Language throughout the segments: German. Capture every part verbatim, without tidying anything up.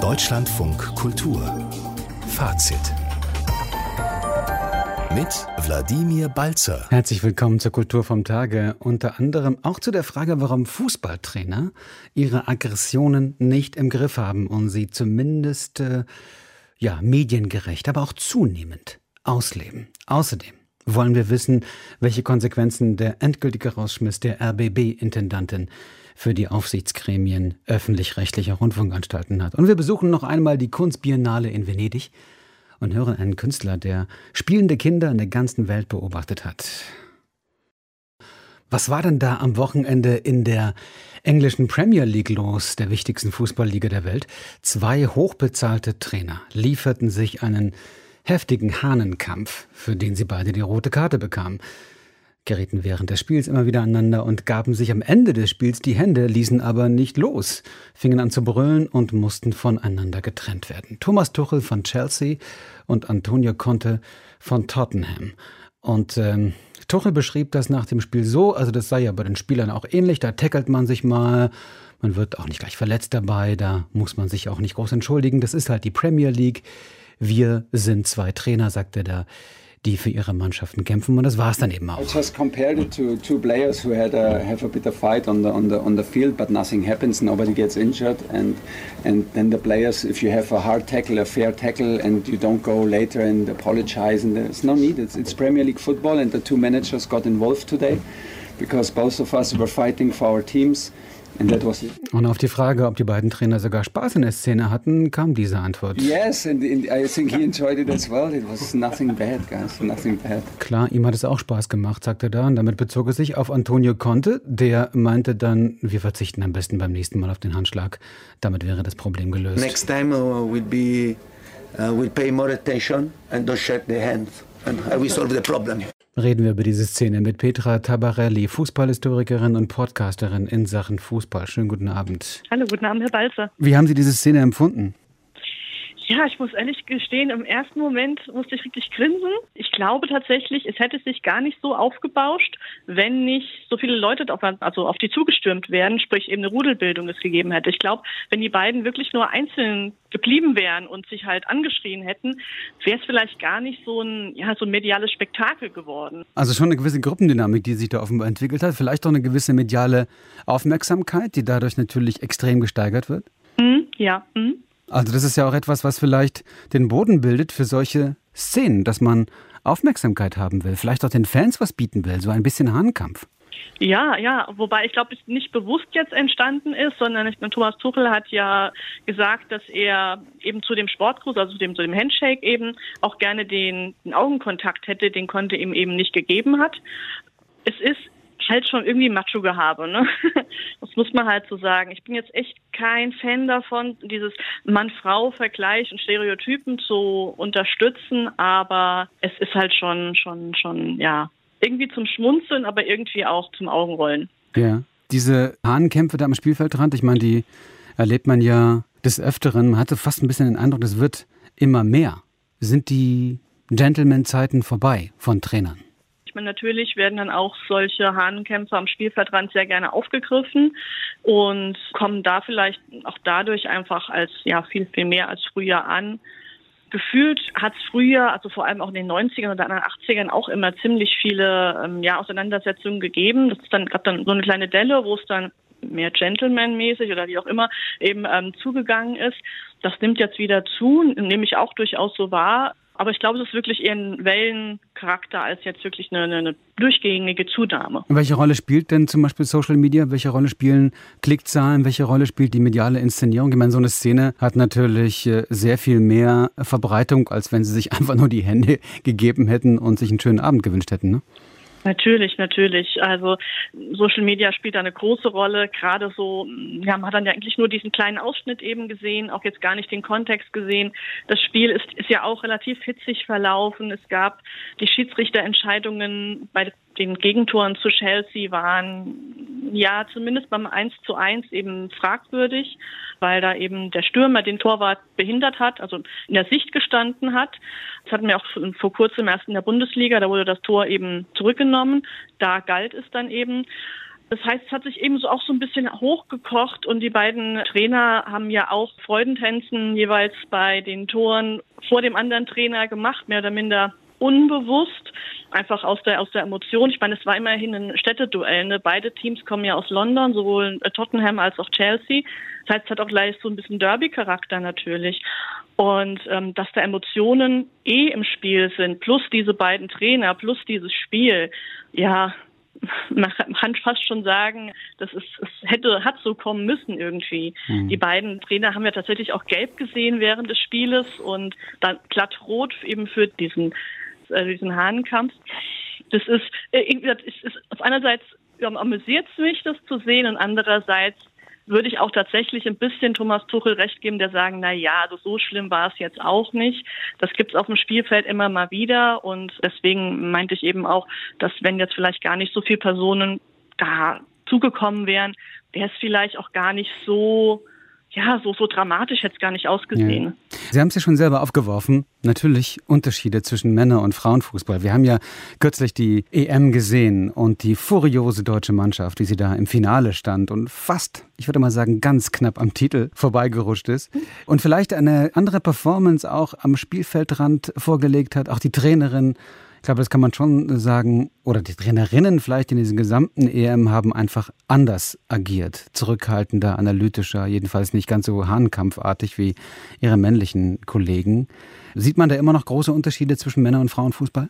Deutschlandfunk Kultur Fazit mit Wladimir Balzer. Herzlich willkommen zur Kultur vom Tage. Unter anderem auch zu der Frage, warum Fußballtrainer ihre Aggressionen nicht im Griff haben und sie zumindest äh, ja, mediengerecht, aber auch zunehmend ausleben. Außerdem wollen wir wissen, welche Konsequenzen der endgültige Rausschmiss der R B B-Intendantin für die Aufsichtsgremien öffentlich-rechtlicher Rundfunkanstalten hat. Und wir besuchen noch einmal die Kunstbiennale in Venedig und hören einen Künstler, der spielende Kinder in der ganzen Welt beobachtet hat. Was war denn da am Wochenende in der englischen Premier League los, der wichtigsten Fußballliga der Welt? Zwei hochbezahlte Trainer lieferten sich einen heftigen Hahnenkampf, für den sie beide die rote Karte bekamen, gerieten während des Spiels immer wieder aneinander und gaben sich am Ende des Spiels die Hände, ließen aber nicht los, fingen an zu brüllen und mussten voneinander getrennt werden. Thomas Tuchel von Chelsea und Antonio Conte von Tottenham. Und ähm, Tuchel beschrieb das nach dem Spiel so, also das sei ja bei den Spielern auch ähnlich, da tackelt man sich mal, man wird auch nicht gleich verletzt dabei, da muss man sich auch nicht groß entschuldigen, das ist halt die Premier League. Wir sind zwei Trainer, sagt er da, die für ihre Mannschaften kämpfen, und das war es dann eben auch. I just compared it to two players who had a, have a bit of fight on the on the on the field, but nothing happens, nobody gets injured, and and then the players, if you have a hard tackle, a fair tackle, and you don't go later and apologize, and there's no need. It's, it's Premier League football, and the two managers got involved today because both of us were fighting for our teams. And that was it. Und auf die Frage, ob die beiden Trainer sogar Spaß in der Szene hatten, kam diese Antwort. Yes, and, and I think he enjoyed it as well. It was nothing bad, guys, nothing bad. Klar, ihm hat es auch Spaß gemacht, sagte er da. Und damit bezog es sich auf Antonio Conte. Der meinte dann, wir verzichten am besten beim nächsten Mal auf den Handschlag. Damit wäre das Problem gelöst. Next time uh, we'll be, uh, we'll pay more attention and don't shake the hands. And I will solve the problem. Reden wir über diese Szene mit Petra Tabarelli, Fußballhistorikerin und Podcasterin in Sachen Fußball. Schönen guten Abend. Hallo, guten Abend, Herr Balzer. Wie haben Sie diese Szene empfunden? Ja, ich muss ehrlich gestehen, im ersten Moment musste ich wirklich grinsen. Ich glaube tatsächlich, es hätte sich gar nicht so aufgebauscht, wenn nicht so viele Leute auf, also auf die zugestürmt wären, sprich eben eine Rudelbildung es gegeben hätte. Ich glaube, wenn die beiden wirklich nur einzeln geblieben wären und sich halt angeschrien hätten, wäre es vielleicht gar nicht so ein, ja, so ein mediales Spektakel geworden. Also schon eine gewisse Gruppendynamik, die sich da offenbar entwickelt hat. Vielleicht auch eine gewisse mediale Aufmerksamkeit, die dadurch natürlich extrem gesteigert wird? Mhm, ja, mhm. Also das ist ja auch etwas, was vielleicht den Boden bildet für solche Szenen, dass man Aufmerksamkeit haben will, vielleicht auch den Fans was bieten will, so ein bisschen Hahnkampf. Ja, ja, wobei ich glaube, es nicht bewusst jetzt entstanden ist, sondern ich, Thomas Tuchel hat ja gesagt, dass er eben zu dem Sportgruß, also zu dem, zu dem Handshake eben auch gerne den, den Augenkontakt hätte, den Conte ihm eben nicht gegeben hat. Es ist halt schon irgendwie Macho-Gehabe, ne? Das muss man halt so sagen. Ich bin jetzt echt kein Fan davon, dieses Mann-Frau-Vergleich und Stereotypen zu unterstützen, aber es ist halt schon, schon, schon, ja, irgendwie zum Schmunzeln, aber irgendwie auch zum Augenrollen. Ja, diese Hahnenkämpfe da am Spielfeldrand, ich meine, die erlebt man ja des Öfteren. Man hatte fast ein bisschen den Eindruck, es wird immer mehr. Sind die Gentleman-Zeiten vorbei von Trainern? Ich meine, natürlich werden dann auch solche Hahnenkämpfe am Spielfeldrand sehr gerne aufgegriffen und kommen da vielleicht auch dadurch einfach als ja viel, viel mehr als früher an. Gefühlt hat es früher, also vor allem auch in den neunzigern oder in den achtzigern auch immer ziemlich viele ähm, ja, Auseinandersetzungen gegeben. Das ist dann, gab dann so eine kleine Delle, wo es dann mehr Gentleman-mäßig oder wie auch immer eben ähm, zugegangen ist. Das nimmt jetzt wieder zu, nehme ich auch durchaus so wahr. Aber ich glaube, es ist wirklich eher ein Wellencharakter als jetzt wirklich eine, eine durchgängige Zunahme. Welche Rolle spielt denn zum Beispiel Social Media? Welche Rolle spielen Klickzahlen? Welche Rolle spielt die mediale Inszenierung? Ich meine, so eine Szene hat natürlich sehr viel mehr Verbreitung, als wenn sie sich einfach nur die Hände gegeben hätten und sich einen schönen Abend gewünscht hätten, ne? Natürlich, natürlich. Also Social Media spielt da eine große Rolle. Gerade so, ja, man hat dann ja eigentlich nur diesen kleinen Ausschnitt eben gesehen, auch jetzt gar nicht den Kontext gesehen. Das Spiel ist, ist ja auch relativ hitzig verlaufen. Es gab die Schiedsrichterentscheidungen bei den Gegentoren zu Chelsea waren ja zumindest beim eins zu eins eben fragwürdig, weil da eben der Stürmer den Torwart behindert hat, also in der Sicht gestanden hat. Das hatten wir auch vor kurzem erst in der Bundesliga, da wurde das Tor eben zurückgenommen. Da galt es dann eben. Das heißt, es hat sich eben so auch so ein bisschen hochgekocht und die beiden Trainer haben ja auch Freudentänzen jeweils bei den Toren vor dem anderen Trainer gemacht, mehr oder minder unbewusst, einfach aus der aus der Emotion. Ich meine, es war immerhin ein Städteduell. Ne? Beide Teams kommen ja aus London, sowohl Tottenham als auch Chelsea. Das heißt, es hat auch gleich so ein bisschen Derby-Charakter natürlich. Und ähm, dass da Emotionen eh im Spiel sind, plus diese beiden Trainer, plus dieses Spiel, ja, man kann fast schon sagen, dass es, es hätte, hat so kommen müssen irgendwie. Mhm. Die beiden Trainer haben ja tatsächlich auch gelb gesehen während des Spieles und dann glatt rot eben für diesen, äh, diesen Hahnenkampf. Das ist, äh, das ist auf einerseits ja, amüsiert es mich, das zu sehen, und andererseits würde ich auch tatsächlich ein bisschen Thomas Tuchel recht geben, der sagen, na ja, also so schlimm war es jetzt auch nicht. Das gibt es auf dem Spielfeld immer mal wieder und deswegen meinte ich eben auch, dass wenn jetzt vielleicht gar nicht so viele Personen da zugekommen wären, wäre es vielleicht auch gar nicht so, ja, so, so dramatisch hätte es gar nicht ausgesehen. Ja. Sie haben es ja schon selber aufgeworfen. Natürlich Unterschiede zwischen Männer- und Frauenfußball. Wir haben ja kürzlich die E M gesehen und die furiose deutsche Mannschaft, wie sie da im Finale stand und fast, ich würde mal sagen, ganz knapp am Titel vorbeigerutscht ist. Und vielleicht eine andere Performance auch am Spielfeldrand vorgelegt hat. Auch die Trainerin, ich glaube, das kann man schon sagen, oder die Trainerinnen vielleicht in diesem gesamten E M haben einfach anders agiert. Zurückhaltender, analytischer, jedenfalls nicht ganz so hahnkampfartig wie ihre männlichen Kollegen. Sieht man da immer noch große Unterschiede zwischen Männer- und Frauenfußball?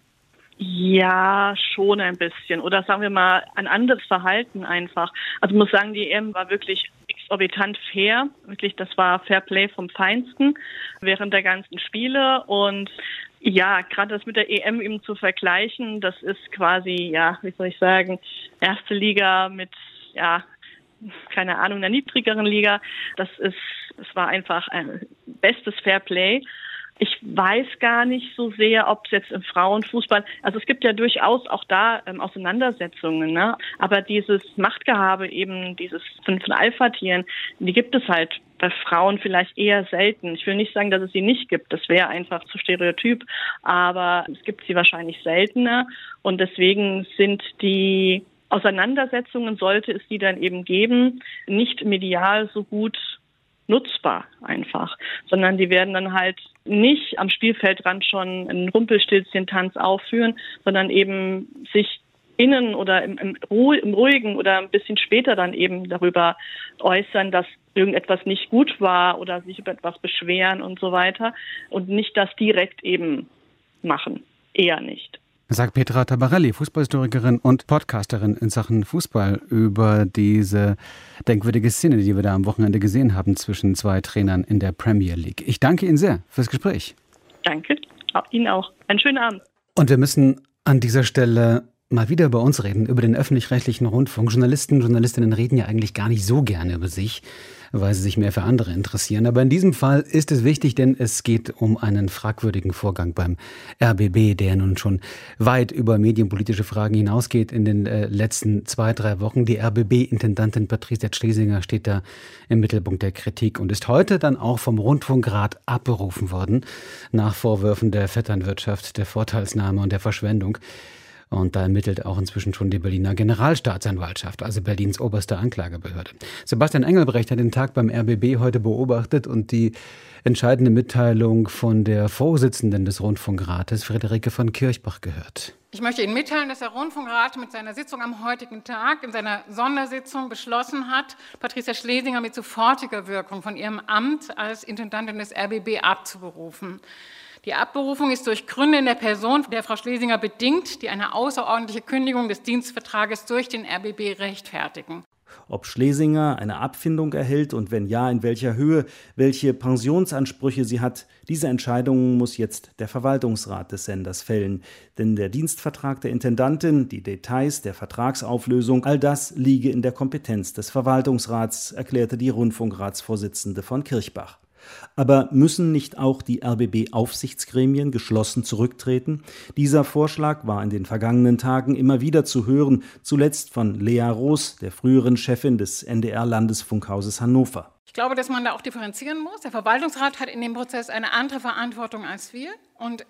Ja, schon ein bisschen. Oder sagen wir mal, ein anderes Verhalten einfach. Also ich muss sagen, die E M war wirklich exorbitant fair. Wirklich, das war Fairplay vom Feinsten während der ganzen Spiele. Und ja, gerade das mit der E M eben zu vergleichen, das ist quasi, ja, wie soll ich sagen, erste Liga mit, ja, keine Ahnung, einer niedrigeren Liga. Das ist, es war einfach ein bestes Fairplay. Ich weiß gar nicht so sehr, ob es jetzt im Frauenfußball, also es gibt ja durchaus auch da ähm, Auseinandersetzungen, ne? Aber dieses Machtgehabe eben, dieses von, von Alpha-Tieren, die gibt es halt bei Frauen vielleicht eher selten. Ich will nicht sagen, dass es sie nicht gibt, das wäre einfach zu stereotyp, aber es gibt sie wahrscheinlich seltener und deswegen sind die Auseinandersetzungen, sollte es die dann eben geben, nicht medial so gut nutzbar einfach, sondern die werden dann halt nicht am Spielfeldrand schon einen Rumpelstilzchen-Tanz aufführen, sondern eben sich innen oder im, im, im Ruhigen oder ein bisschen später dann eben darüber äußern, dass irgendetwas nicht gut war oder sich über etwas beschweren und so weiter und nicht das direkt eben machen. Eher nicht. Sagt Petra Tabarelli, Fußballhistorikerin und Podcasterin in Sachen Fußball, über diese denkwürdige Szene, die wir da am Wochenende gesehen haben zwischen zwei Trainern in der Premier League. Ich danke Ihnen sehr fürs Gespräch. Danke, Ihnen auch. Einen schönen Abend. Und wir müssen an dieser Stelle mal wieder über uns reden, über den öffentlich-rechtlichen Rundfunk. Journalisten, Journalistinnen reden ja eigentlich gar nicht so gerne über sich, weil sie sich mehr für andere interessieren. Aber in diesem Fall ist es wichtig, denn es geht um einen fragwürdigen Vorgang beim R B B, der nun schon weit über medienpolitische Fragen hinausgeht in den äh, letzten zwei, drei Wochen. Die R B B-Intendantin Patricia Schlesinger steht da im Mittelpunkt der Kritik und ist heute dann auch vom Rundfunkrat abberufen worden, nach Vorwürfen der Vetternwirtschaft, der Vorteilsnahme und der Verschwendung. Und da ermittelt auch inzwischen schon die Berliner Generalstaatsanwaltschaft, also Berlins oberste Anklagebehörde. Sebastian Engelbrecht hat den Tag beim R B B heute beobachtet und die entscheidende Mitteilung von der Vorsitzenden des Rundfunkrates, Friederike von Kirchbach, gehört. Ich möchte Ihnen mitteilen, dass der Rundfunkrat mit seiner Sitzung am heutigen Tag in seiner Sondersitzung beschlossen hat, Patricia Schlesinger mit sofortiger Wirkung von ihrem Amt als Intendantin des R B B abzuberufen. Die Abberufung ist durch Gründe in der Person der Frau Schlesinger bedingt, die eine außerordentliche Kündigung des Dienstvertrages durch den R B B rechtfertigen. Ob Schlesinger eine Abfindung erhält und wenn ja, in welcher Höhe, welche Pensionsansprüche sie hat, diese Entscheidungen muss jetzt der Verwaltungsrat des Senders fällen. Denn der Dienstvertrag der Intendantin, die Details der Vertragsauflösung, all das liege in der Kompetenz des Verwaltungsrats, erklärte die Rundfunkratsvorsitzende von Kirchbach. Aber müssen nicht auch die R B B-Aufsichtsgremien geschlossen zurücktreten? Dieser Vorschlag war in den vergangenen Tagen immer wieder zu hören, zuletzt von Lea Roos, der früheren Chefin des N D R-Landesfunkhauses Hannover. Ich glaube, dass man da auch differenzieren muss. Der Verwaltungsrat hat in dem Prozess eine andere Verantwortung als wir. Und es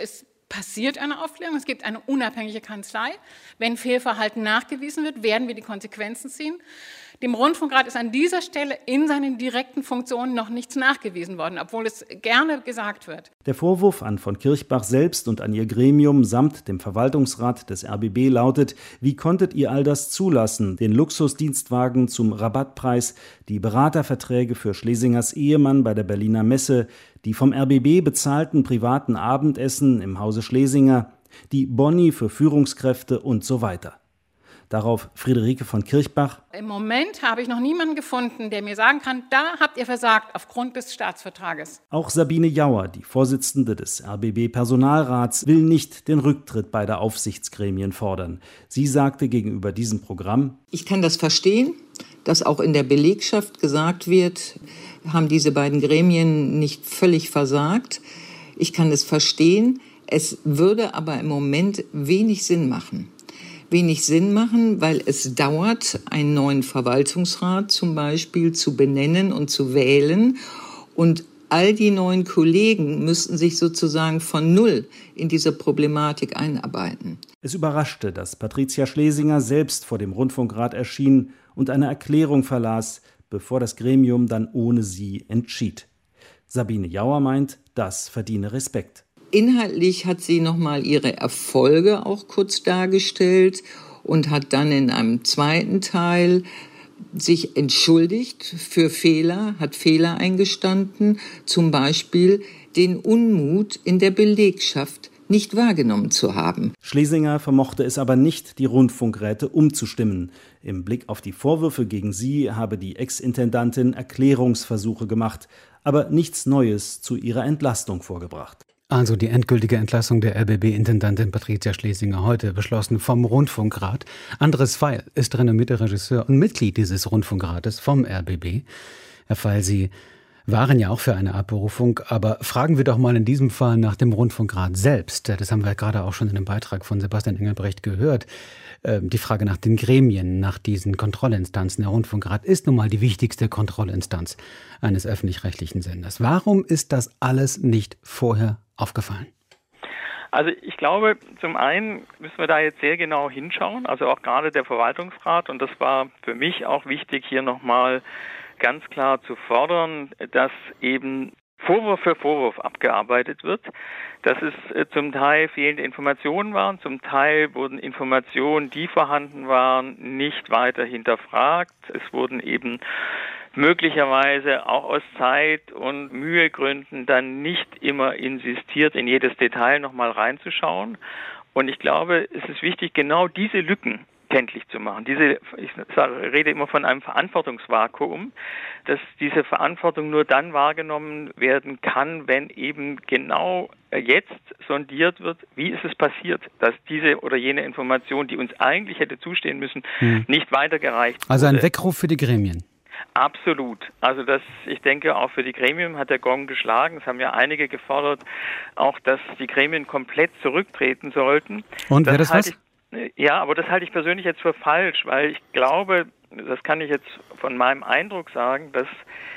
passiert eine Aufklärung, es gibt eine unabhängige Kanzlei. Wenn Fehlverhalten nachgewiesen wird, werden wir die Konsequenzen ziehen. Dem Rundfunkrat ist an dieser Stelle in seinen direkten Funktionen noch nichts nachgewiesen worden, obwohl es gerne gesagt wird. Der Vorwurf an von Kirchbach selbst und an ihr Gremium samt dem Verwaltungsrat des R B B lautet: Wie konntet ihr all das zulassen? Den Luxusdienstwagen zum Rabattpreis, die Beraterverträge für Schlesingers Ehemann bei der Berliner Messe, die vom R B B bezahlten privaten Abendessen im Hause Schlesinger, die Boni für Führungskräfte und so weiter. Darauf Friederike von Kirchbach: Im Moment habe ich noch niemanden gefunden, der mir sagen kann, da habt ihr versagt aufgrund des Staatsvertrages. Auch Sabine Jauer, die Vorsitzende des R B B-Personalrats, will nicht den Rücktritt beider Aufsichtsgremien fordern. Sie sagte gegenüber diesem Programm: Ich kann das verstehen, dass auch in der Belegschaft gesagt wird, haben diese beiden Gremien nicht völlig versagt. Ich kann es verstehen, es würde aber im Moment wenig Sinn machen. Wenig Sinn machen, weil es dauert, einen neuen Verwaltungsrat zum Beispiel zu benennen und zu wählen. Und all die neuen Kollegen müssten sich sozusagen von Null in diese Problematik einarbeiten. Es überraschte, dass Patricia Schlesinger selbst vor dem Rundfunkrat erschien und eine Erklärung verlas, bevor das Gremium dann ohne sie entschied. Sabine Jauer meint, das verdiene Respekt. Inhaltlich hat sie nochmal ihre Erfolge auch kurz dargestellt und hat dann in einem zweiten Teil sich entschuldigt für Fehler, hat Fehler eingestanden, zum Beispiel den Unmut in der Belegschaft nicht wahrgenommen zu haben. Schlesinger vermochte es aber nicht, die Rundfunkräte umzustimmen. Im Blick auf die Vorwürfe gegen sie habe die Ex-Intendantin Erklärungsversuche gemacht, aber nichts Neues zu ihrer Entlastung vorgebracht. Also die endgültige Entlassung der R B B-Intendantin Patricia Schlesinger, heute beschlossen vom Rundfunkrat. Andres Feil ist renommierter Regisseur und Mitglied dieses Rundfunkrates vom R B B. Herr Feil, Sie waren ja auch für eine Abberufung, aber fragen wir doch mal in diesem Fall nach dem Rundfunkrat selbst. Das haben wir gerade auch schon in dem Beitrag von Sebastian Engelbrecht gehört. Die Frage nach den Gremien, nach diesen Kontrollinstanzen. Der Rundfunkrat ist nun mal die wichtigste Kontrollinstanz eines öffentlich-rechtlichen Senders. Warum ist das alles nicht vorher aufgefallen? Also ich glaube, zum einen müssen wir da jetzt sehr genau hinschauen, also auch gerade der Verwaltungsrat, und das war für mich auch wichtig, hier nochmal ganz klar zu fordern, dass eben Vorwurf für Vorwurf abgearbeitet wird, dass es äh, zum Teil fehlende Informationen waren, zum Teil wurden Informationen, die vorhanden waren, nicht weiter hinterfragt. Es wurden eben möglicherweise auch aus Zeit- und Mühegründen dann nicht immer insistiert, in jedes Detail nochmal reinzuschauen. Und ich glaube, es ist wichtig, genau diese Lücken kenntlich zu machen. Diese, ich sage, rede immer von einem Verantwortungsvakuum, dass diese Verantwortung nur dann wahrgenommen werden kann, wenn eben genau jetzt sondiert wird, wie ist es passiert, dass diese oder jene Information, die uns eigentlich hätte zustehen müssen, hm. nicht weitergereicht wurde. Also ein Weckruf für die Gremien. Absolut. Also das, ich denke, auch für die Gremien hat der Gong geschlagen. Es haben ja einige gefordert, auch dass die Gremien komplett zurücktreten sollten. Und wäre das was? Ja, aber das halte ich persönlich jetzt für falsch, weil ich glaube, das kann ich jetzt von meinem Eindruck sagen, dass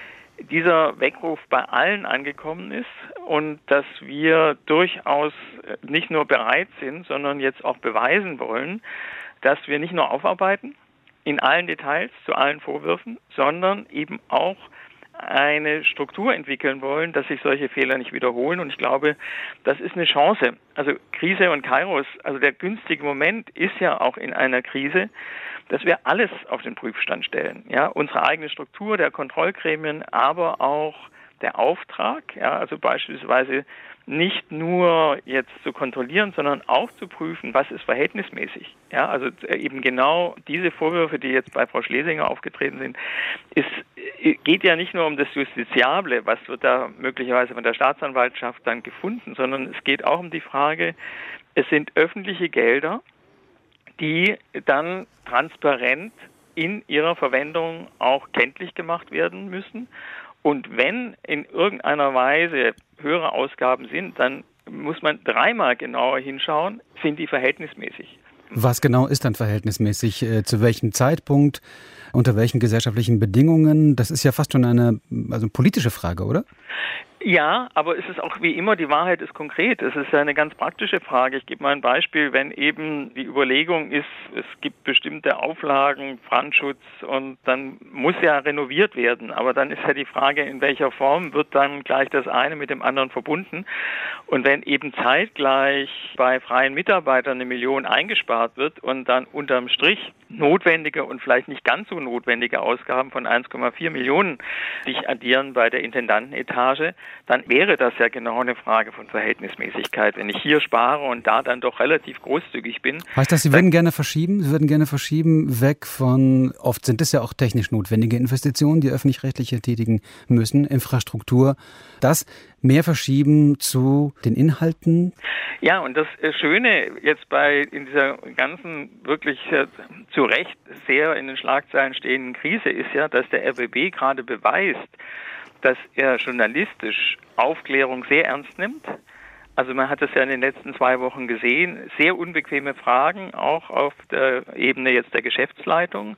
dieser Weckruf bei allen angekommen ist und dass wir durchaus nicht nur bereit sind, sondern jetzt auch beweisen wollen, dass wir nicht nur aufarbeiten in allen Details zu allen Vorwürfen, sondern eben auch eine Struktur entwickeln wollen, dass sich solche Fehler nicht wiederholen. Und ich glaube, das ist eine Chance. Also Krise und Kairos, also der günstige Moment ist ja auch in einer Krise, dass wir alles auf den Prüfstand stellen. Ja, unsere eigene Struktur der Kontrollgremien, aber auch der Auftrag, ja, also beispielsweise nicht nur jetzt zu kontrollieren, sondern auch zu prüfen, was ist verhältnismäßig. Ja, also eben genau diese Vorwürfe, die jetzt bei Frau Schlesinger aufgetreten sind, es geht ja nicht nur um das Justiziable, was wird da möglicherweise von der Staatsanwaltschaft dann gefunden, sondern es geht auch um die Frage, es sind öffentliche Gelder, die dann transparent in ihrer Verwendung auch kenntlich gemacht werden müssen. Und wenn in irgendeiner Weise höhere Ausgaben sind, dann muss man dreimal genauer hinschauen, sind die verhältnismäßig. Was genau ist dann verhältnismäßig? Äh, zu welchem Zeitpunkt? Unter welchen gesellschaftlichen Bedingungen? Das ist ja fast schon eine also politische Frage, oder? Ja, aber es ist auch wie immer, die Wahrheit ist konkret. Es ist ja eine ganz praktische Frage. Ich gebe mal ein Beispiel, wenn eben die Überlegung ist, es gibt bestimmte Auflagen, Brandschutz und dann muss ja renoviert werden. Aber dann ist ja die Frage, in welcher Form wird dann gleich das eine mit dem anderen verbunden. Und wenn eben zeitgleich bei freien Mitarbeitern eine Million eingespart wird und dann unterm Strich notwendige und vielleicht nicht ganz so notwendige Ausgaben von eins Komma vier Millionen sich addieren bei der Intendantenetage, dann wäre das ja genau eine Frage von Verhältnismäßigkeit. Wenn ich hier spare und da dann doch relativ großzügig bin. Heißt das, Sie würden gerne verschieben? Sie würden gerne verschieben weg von, oft sind es ja auch technisch notwendige Investitionen, die öffentlich-rechtliche tätigen müssen, Infrastruktur, das mehr verschieben zu den Inhalten? Ja, und das Schöne jetzt bei in dieser ganzen wirklich äh, zu Recht sehr in den Schlagzeilen stehenden Krise ist ja, dass der R B B gerade beweist, dass er journalistisch Aufklärung sehr ernst nimmt. Also man hat es ja in den letzten zwei Wochen gesehen, sehr unbequeme Fragen, auch auf der Ebene jetzt der Geschäftsleitung.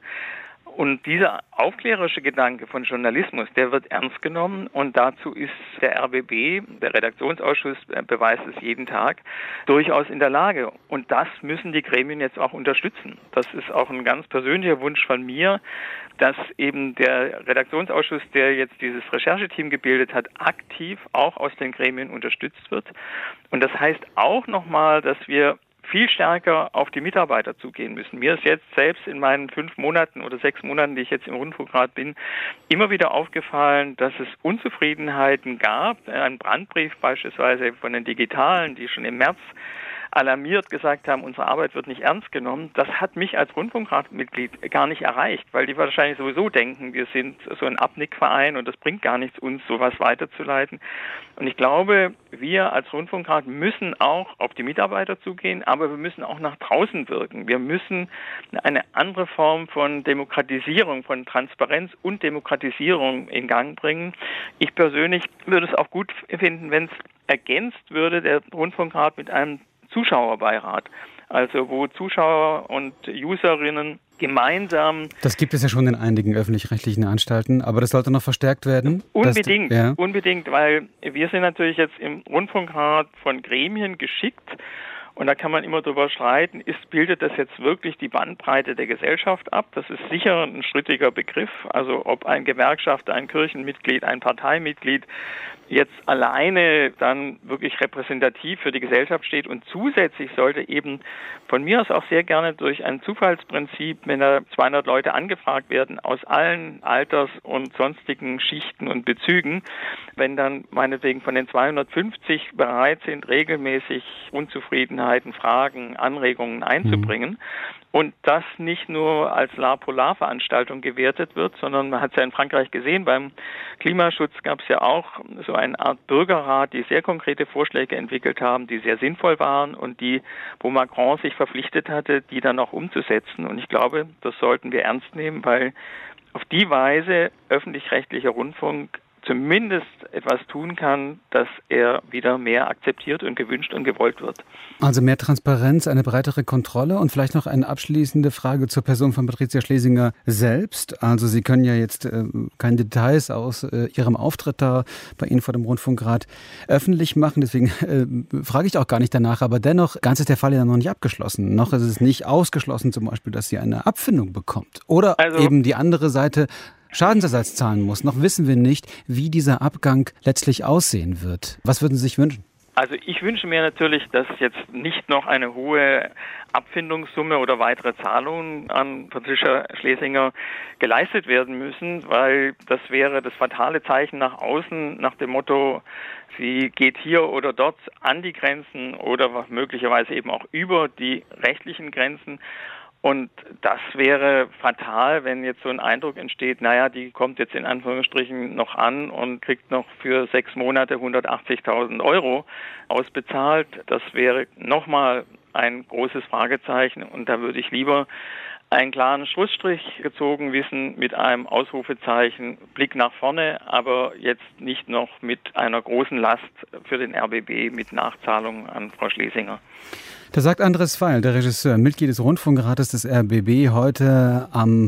Und dieser aufklärerische Gedanke von Journalismus, der wird ernst genommen und dazu ist der R B B, der Redaktionsausschuss beweist es jeden Tag, durchaus in der Lage. Und das müssen die Gremien jetzt auch unterstützen. Das ist auch ein ganz persönlicher Wunsch von mir, dass eben der Redaktionsausschuss, der jetzt dieses Rechercheteam gebildet hat, aktiv auch aus den Gremien unterstützt wird. Und das heißt auch nochmal, dass wir viel stärker auf die Mitarbeiter zugehen müssen. Mir ist jetzt selbst in meinen fünf Monaten oder sechs Monaten, die ich jetzt im Rundfunkrat bin, immer wieder aufgefallen, dass es Unzufriedenheiten gab. Ein Brandbrief beispielsweise von den Digitalen, die schon im März alarmiert gesagt haben, unsere Arbeit wird nicht ernst genommen. Das hat mich als Rundfunkratmitglied gar nicht erreicht, weil die wahrscheinlich sowieso denken, wir sind so ein Abnickverein und das bringt gar nichts, uns sowas weiterzuleiten. Und ich glaube, wir als Rundfunkrat müssen auch auf die Mitarbeiter zugehen, aber wir müssen auch nach draußen wirken. Wir müssen eine andere Form von Demokratisierung, von Transparenz und Demokratisierung in Gang bringen. Ich persönlich würde es auch gut finden, wenn es ergänzt würde, der Rundfunkrat mit einem Zuschauerbeirat, also wo Zuschauer und Userinnen gemeinsam... Das gibt es ja schon in einigen öffentlich-rechtlichen Anstalten, aber das sollte noch verstärkt werden? Unbedingt, das, ja. unbedingt, weil wir sind natürlich jetzt im Rundfunkrat von Gremien geschickt und da kann man immer drüber streiten, ist, bildet das jetzt wirklich die Bandbreite der Gesellschaft ab? Das ist sicher ein strittiger Begriff, also ob ein Gewerkschafter, ein Kirchenmitglied, ein Parteimitglied jetzt alleine dann wirklich repräsentativ für die Gesellschaft steht und zusätzlich sollte eben von mir aus auch sehr gerne durch ein Zufallsprinzip, wenn da zweihundert Leute angefragt werden aus allen Alters- und sonstigen Schichten und Bezügen, wenn dann meinetwegen von den zweihundertfünfzig bereit sind, regelmäßig Unzufriedenheiten, Fragen, Anregungen einzubringen, mhm. Und das nicht nur als La-Polar-Veranstaltung gewertet wird, sondern man hat es ja in Frankreich gesehen, beim Klimaschutz gab es ja auch so eine Art Bürgerrat, die sehr konkrete Vorschläge entwickelt haben, die sehr sinnvoll waren und die, wo Macron sich verpflichtet hatte, die dann auch umzusetzen. Und ich glaube, das sollten wir ernst nehmen, weil auf die Weise öffentlich-rechtlicher Rundfunk zumindest etwas tun kann, dass er wieder mehr akzeptiert und gewünscht und gewollt wird. Also mehr Transparenz, eine breitere Kontrolle und vielleicht noch eine abschließende Frage zur Person von Patricia Schlesinger selbst. Also Sie können ja jetzt äh, keine Details aus äh, Ihrem Auftritt da bei Ihnen vor dem Rundfunkrat öffentlich machen, deswegen äh, frage ich auch gar nicht danach, aber dennoch, ganz ist der Fall ja noch nicht abgeschlossen. Noch ist es nicht ausgeschlossen zum Beispiel, dass sie eine Abfindung bekommt. Oder also, eben die andere Seite Schadensersatz zahlen muss. Noch wissen wir nicht, wie dieser Abgang letztlich aussehen wird. Was würden Sie sich wünschen? Also ich wünsche mir natürlich, dass jetzt nicht noch eine hohe Abfindungssumme oder weitere Zahlungen an Patricia Schlesinger geleistet werden müssen, weil das wäre das fatale Zeichen nach außen nach dem Motto, sie geht hier oder dort an die Grenzen oder möglicherweise eben auch über die rechtlichen Grenzen. Und das wäre fatal, wenn jetzt so ein Eindruck entsteht, naja, die kommt jetzt in Anführungsstrichen noch an und kriegt noch für sechs Monate hundertachtzigtausend Euro ausbezahlt. Das wäre nochmal ein großes Fragezeichen und da würde ich lieber einen klaren Schlussstrich gezogen wissen mit einem Ausrufezeichen, Blick nach vorne, aber jetzt nicht noch mit einer großen Last für den R B B mit Nachzahlungen an Frau Schlesinger. Da sagt Andres Feil, der Regisseur, Mitglied des Rundfunkrates des R B B, heute am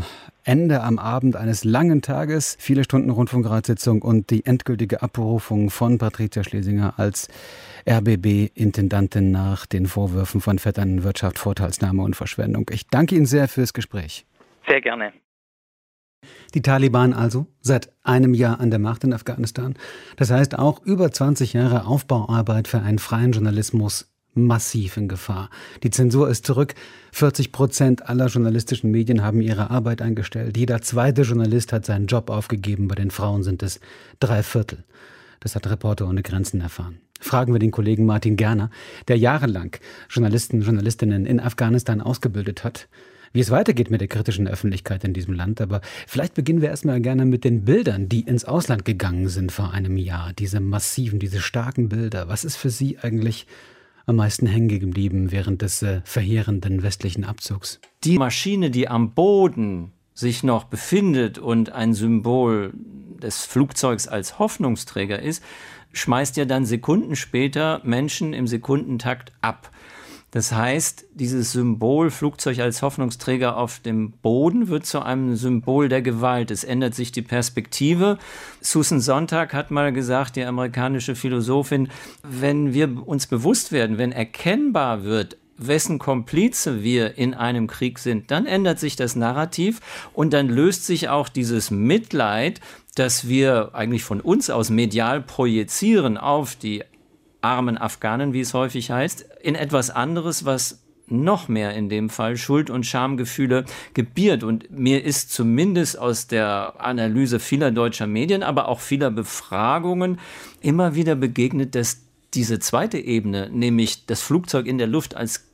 Ende am Abend eines langen Tages, viele Stunden Rundfunkratssitzung und die endgültige Abberufung von Patricia Schlesinger als R B B-Intendantin nach den Vorwürfen von Vetternwirtschaft, Vorteilsnahme und Verschwendung. Ich danke Ihnen sehr fürs Gespräch. Sehr gerne. Die Taliban also seit einem Jahr an der Macht in Afghanistan. Das heißt auch über zwanzig Jahre Aufbauarbeit für einen freien Journalismus massiv in Gefahr. Die Zensur ist zurück. vierzig Prozent aller journalistischen Medien haben ihre Arbeit eingestellt. Jeder zweite Journalist hat seinen Job aufgegeben. Bei den Frauen sind es drei Viertel. Das hat Reporter ohne Grenzen erfahren. Fragen wir den Kollegen Martin Gerner, der jahrelang Journalisten und Journalistinnen in Afghanistan ausgebildet hat, wie es weitergeht mit der kritischen Öffentlichkeit in diesem Land. Aber vielleicht beginnen wir erstmal gerne mit den Bildern, die ins Ausland gegangen sind vor einem Jahr. Diese massiven, diese starken Bilder. Was ist für Sie eigentlich am meisten hängen geblieben während des äh, verheerenden westlichen Abzugs? Die Maschine, die am Boden sich noch befindet und ein Symbol des Flugzeugs als Hoffnungsträger ist, schmeißt ja dann Sekunden später Menschen im Sekundentakt ab. Das heißt, dieses Symbol Flugzeug als Hoffnungsträger auf dem Boden wird zu einem Symbol der Gewalt. Es ändert sich die Perspektive. Susan Sontag hat mal gesagt, die amerikanische Philosophin, wenn wir uns bewusst werden, wenn erkennbar wird, wessen Komplize wir in einem Krieg sind, dann ändert sich das Narrativ und dann löst sich auch dieses Mitleid, das wir eigentlich von uns aus medial projizieren auf die armen Afghanen, wie es häufig heißt, in etwas anderes, was noch mehr in dem Fall Schuld- und Schamgefühle gebiert. Und mir ist zumindest aus der Analyse vieler deutscher Medien, aber auch vieler Befragungen immer wieder begegnet, dass diese zweite Ebene, nämlich das Flugzeug in der Luft als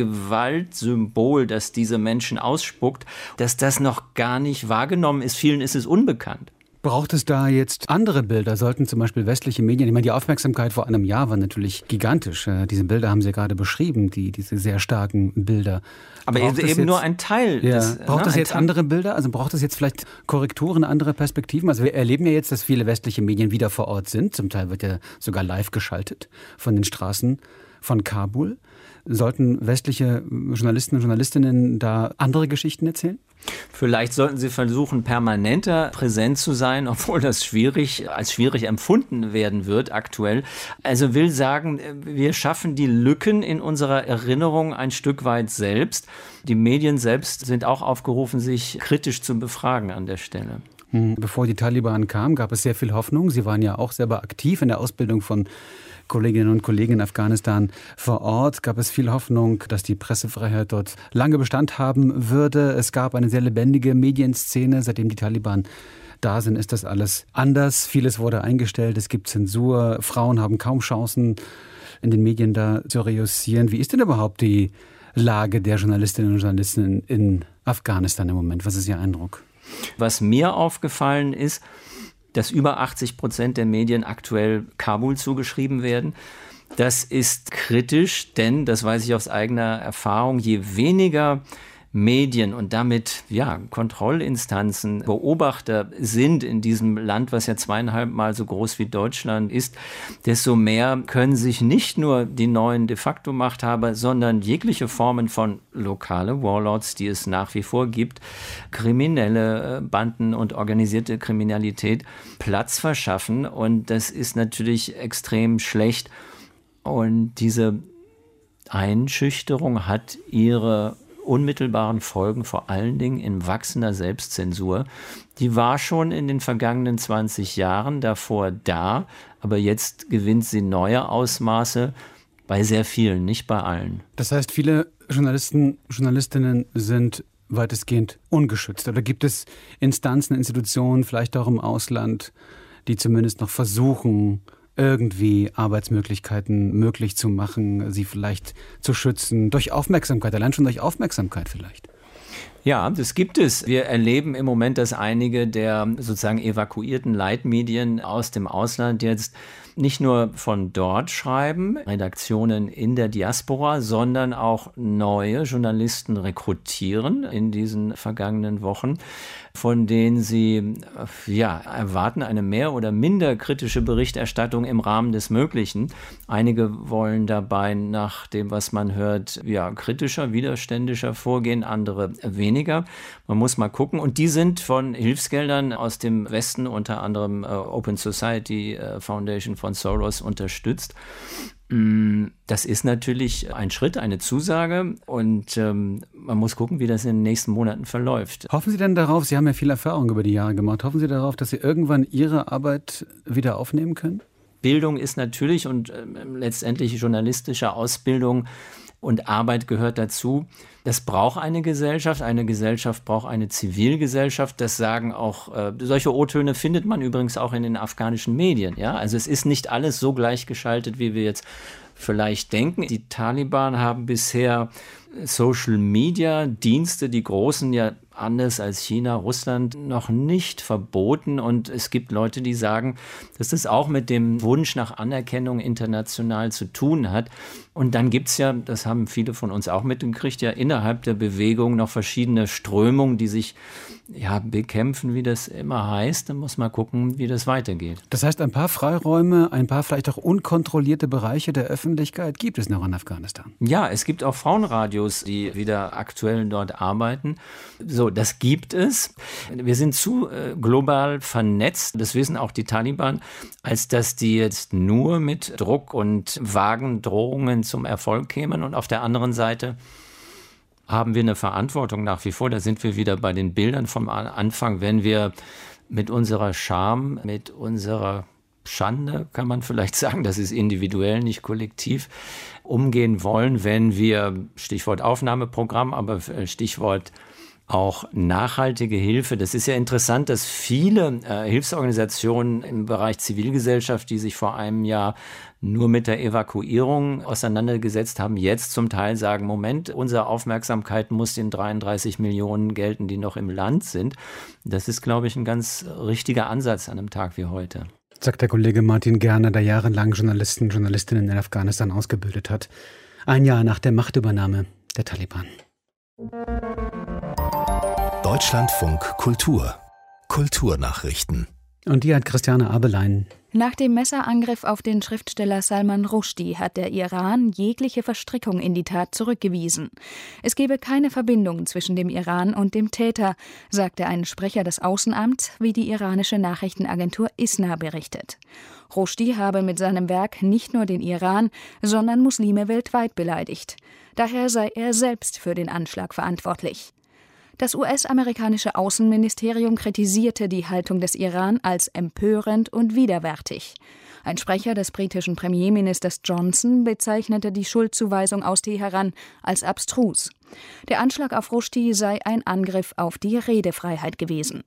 Gewaltsymbol, das diese Menschen ausspuckt, dass das noch gar nicht wahrgenommen ist. Vielen ist es unbekannt. Braucht es da jetzt andere Bilder? Sollten zum Beispiel westliche Medien, ich meine, die Aufmerksamkeit vor einem Jahr war natürlich gigantisch. Diese Bilder haben Sie ja gerade beschrieben, die, diese sehr starken Bilder. Aber braucht eben jetzt, nur ein Teil. Ja, des, braucht ne, es jetzt Teil. andere Bilder? Also braucht es jetzt vielleicht Korrekturen, andere Perspektiven? Also wir erleben ja jetzt, dass viele westliche Medien wieder vor Ort sind. Zum Teil wird ja sogar live geschaltet von den Straßen von Kabul. Sollten westliche Journalisten und Journalistinnen da andere Geschichten erzählen? Vielleicht sollten sie versuchen, permanenter präsent zu sein, obwohl das schwierig, als schwierig empfunden werden wird aktuell. Also will sagen, wir schaffen die Lücken in unserer Erinnerung ein Stück weit selbst. Die Medien selbst sind auch aufgerufen, sich kritisch zu befragen an der Stelle. Bevor die Taliban kamen, gab es sehr viel Hoffnung. Sie waren ja auch selber aktiv in der Ausbildung von Kolleginnen und Kollegen in Afghanistan vor Ort. Gab es viel Hoffnung, dass die Pressefreiheit dort lange Bestand haben würde. Es gab eine sehr lebendige Medienszene. Seitdem die Taliban da sind, ist das alles anders. Vieles wurde eingestellt. Es gibt Zensur. Frauen haben kaum Chancen, in den Medien da zu reüssieren. Wie ist denn überhaupt die Lage der Journalistinnen und Journalisten in Afghanistan im Moment? Was ist Ihr Eindruck? Was mir aufgefallen ist, dass über achtzig Prozent der Medien aktuell Kabul zugeschrieben werden. Das ist kritisch, denn, das weiß ich aus eigener Erfahrung, je weniger Medien und damit ja, Kontrollinstanzen, Beobachter sind in diesem Land, was ja zweieinhalb Mal so groß wie Deutschland ist, desto mehr können sich nicht nur die neuen de facto Machthaber, sondern jegliche Formen von lokale Warlords, die es nach wie vor gibt, kriminelle Banden und organisierte Kriminalität Platz verschaffen. Und das ist natürlich extrem schlecht. Und diese Einschüchterung hat ihre unmittelbaren Folgen, vor allen Dingen in wachsender Selbstzensur. Die war schon in den vergangenen zwanzig Jahren davor da, aber jetzt gewinnt sie neue Ausmaße bei sehr vielen, nicht bei allen. Das heißt, viele Journalisten, Journalistinnen sind weitestgehend ungeschützt. Oder gibt es Instanzen, Institutionen, vielleicht auch im Ausland, die zumindest noch versuchen, irgendwie Arbeitsmöglichkeiten möglich zu machen, sie vielleicht zu schützen, durch Aufmerksamkeit, allein schon durch Aufmerksamkeit vielleicht? Ja, das gibt es. Wir erleben im Moment, dass einige der sozusagen evakuierten Leitmedien aus dem Ausland jetzt nicht nur von dort schreiben, Redaktionen in der Diaspora, sondern auch neue Journalisten rekrutieren in diesen vergangenen Wochen, von denen sie ja, erwarten eine mehr oder minder kritische Berichterstattung im Rahmen des Möglichen. Einige wollen dabei nach dem, was man hört, ja, kritischer, widerständischer vorgehen, andere weniger. weniger. Man muss mal gucken. Und die sind von Hilfsgeldern aus dem Westen, unter anderem äh, Open Society äh, Foundation von Soros, unterstützt. Das ist natürlich ein Schritt, eine Zusage und ähm, man muss gucken, wie das in den nächsten Monaten verläuft. Hoffen Sie denn darauf, Sie haben ja viel Erfahrung über die Jahre gemacht, hoffen Sie darauf, dass Sie irgendwann Ihre Arbeit wieder aufnehmen können? Bildung ist natürlich und äh, letztendlich journalistische Ausbildung und Arbeit gehört dazu. Das braucht eine Gesellschaft. Eine Gesellschaft braucht eine Zivilgesellschaft. Das sagen auch, äh, solche O-Töne findet man übrigens auch in den afghanischen Medien. Ja? Also es ist nicht alles so gleichgeschaltet, wie wir jetzt vielleicht denken. Die Taliban haben bisher Social-Media-Dienste, die großen ja anders als China, Russland, noch nicht verboten. Und es gibt Leute, die sagen, dass das auch mit dem Wunsch nach Anerkennung international zu tun hat. Und dann gibt es ja, das haben viele von uns auch mitgekriegt, ja innerhalb der Bewegung noch verschiedene Strömungen, die sich ja bekämpfen, wie das immer heißt. Dann muss man gucken, wie das weitergeht. Das heißt, ein paar Freiräume, ein paar vielleicht auch unkontrollierte Bereiche der Öffentlichkeit gibt es noch in Afghanistan. Ja, es gibt auch Frauenradios, die wieder aktuell dort arbeiten. So, das gibt es. Wir sind zu äh, global vernetzt, das wissen auch die Taliban, als dass die jetzt nur mit Druck und vagen Drohungen zum Erfolg kämen. Und auf der anderen Seite haben wir eine Verantwortung nach wie vor. Da sind wir wieder bei den Bildern vom Anfang, wenn wir mit unserer Scham, mit unserer Schande, kann man vielleicht sagen, das ist individuell, nicht kollektiv, umgehen wollen, wenn wir, Stichwort Aufnahmeprogramm, aber Stichwort auch nachhaltige Hilfe. Das ist ja interessant, dass viele äh, Hilfsorganisationen im Bereich Zivilgesellschaft, die sich vor einem Jahr nur mit der Evakuierung auseinandergesetzt haben, jetzt zum Teil sagen, Moment, unsere Aufmerksamkeit muss den dreiunddreißig Millionen gelten, die noch im Land sind. Das ist, glaube ich, ein ganz richtiger Ansatz an einem Tag wie heute. Sagt der Kollege Martin Gerner, der jahrelang Journalisten und Journalistinnen in Afghanistan ausgebildet hat. Ein Jahr nach der Machtübernahme der Taliban. Deutschlandfunk Kultur. Kulturnachrichten. Und die hat Christiane Abelein. Nach dem Messerangriff auf den Schriftsteller Salman Rushdie hat der Iran jegliche Verstrickung in die Tat zurückgewiesen. Es gebe keine Verbindung zwischen dem Iran und dem Täter, sagte ein Sprecher des Außenamts, wie die iranische Nachrichtenagentur ISNA berichtet. Rushdie habe mit seinem Werk nicht nur den Iran, sondern Muslime weltweit beleidigt. Daher sei er selbst für den Anschlag verantwortlich. Das U S-amerikanische Außenministerium kritisierte die Haltung des Iran als empörend und widerwärtig. Ein Sprecher des britischen Premierministers Johnson bezeichnete die Schuldzuweisung aus Teheran als abstrus. Der Anschlag auf Rushdie sei ein Angriff auf die Redefreiheit gewesen.